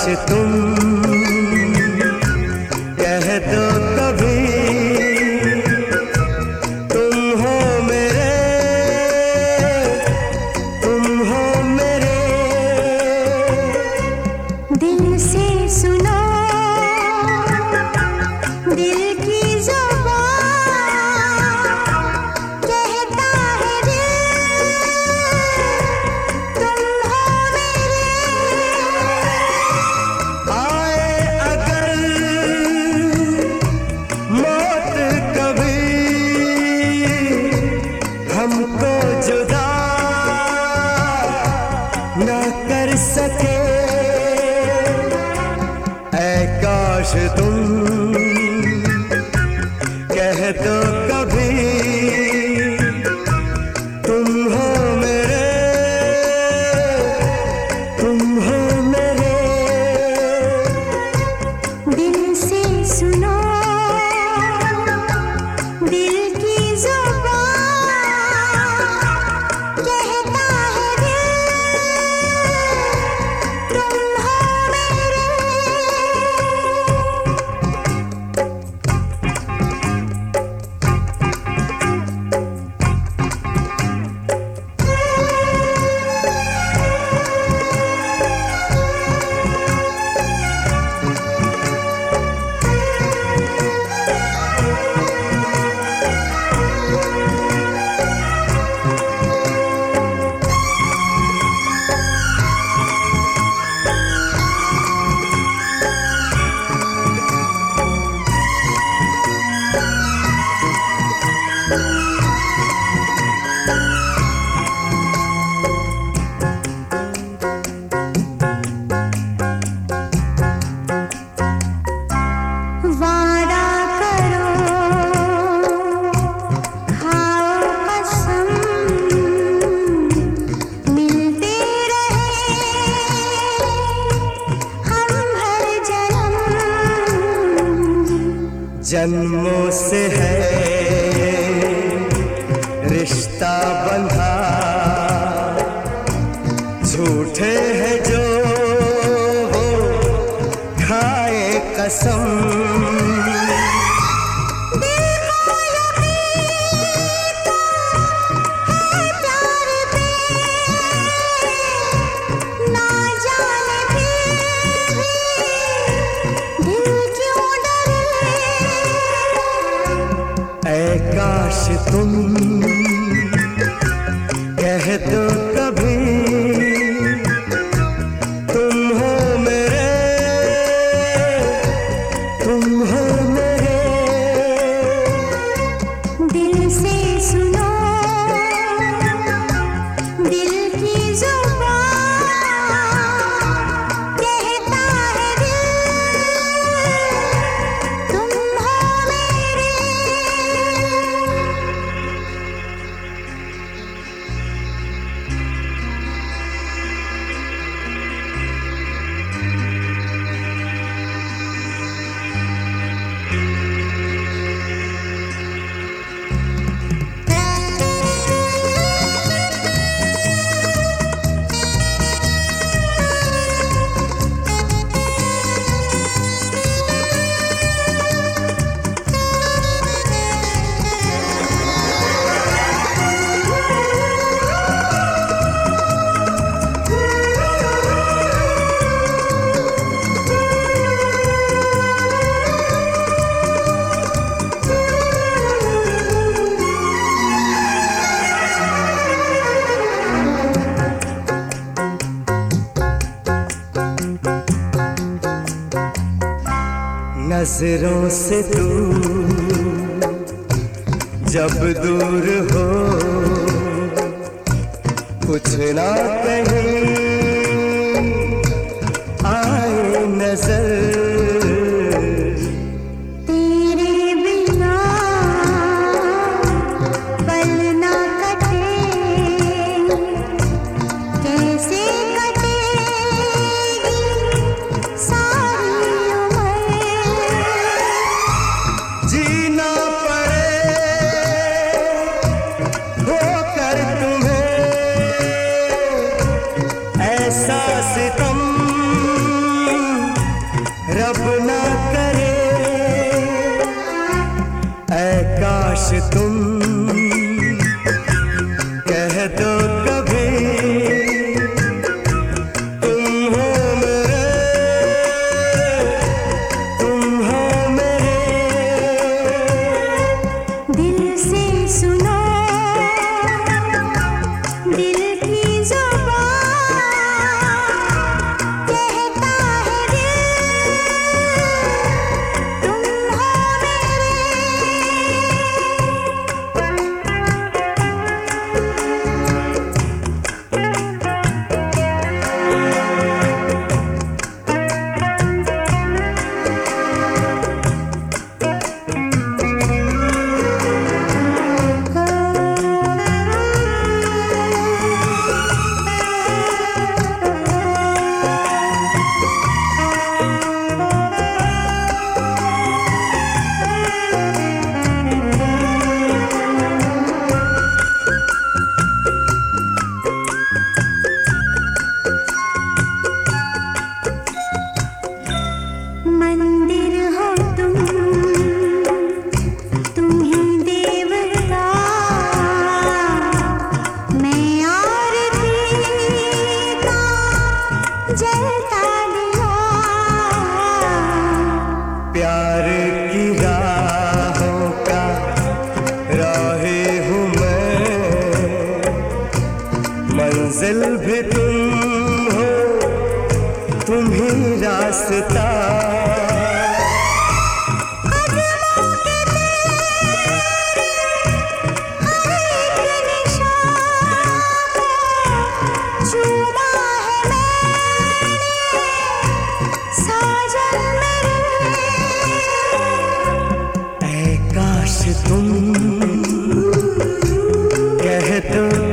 तुम कह दो कभी तुम हो मेरे, तुम हो मेरे। दिल से सुनो दिल की ज़ुबान, कहता है दिल तुम हो मेरे। आए अगर मौत कभी हमको जुदा ना कर सके, ऐ काश तुम कह दो कभी तुम हो मेरे, तुम हो मेरे। दिल से सुनो दिल की ज़ुबान, कहता है दिल तुम हो मेरे। वादा करो खाओ कसम, मिलते रहे हम हर जन्म। जन्मों से है रिश्ता बंधा, झूठे हैं जो वो खाए कसम। ना जाने फिर भी दिल क्यों डरे। ऐ काश तुम कह दो कभी तुम हो मेरे, तुम हो मेरे। दिल से सुनो दिल की ज़ुबान, कहता है दिल तुम हो मेरे। नजरों से तू जब दूर हो, कुछ ना कहीं आए नजर। तेरे बिना पल ना कटे, कैसे कटेगी सारी उम्र। जीना पड़े होकर तुम्हें, ऐ तुम कह दो कभी तुम हो मेरे, तुम हो मेरे। दिल से सुनो दिल की जुबान कहता है दिल तुम हो मेरे। मंदिर हो तुम ही देवता, मैं आरती का जलता दिया। प्यार की राहों का राहे हूँ मैं, मंजिल भी तुम हो, तुम ही रास्ता। कदमों के तेरे हर एक निशान को चूमा है मैंने साजन मेरे। ऐ काश तुम कह दो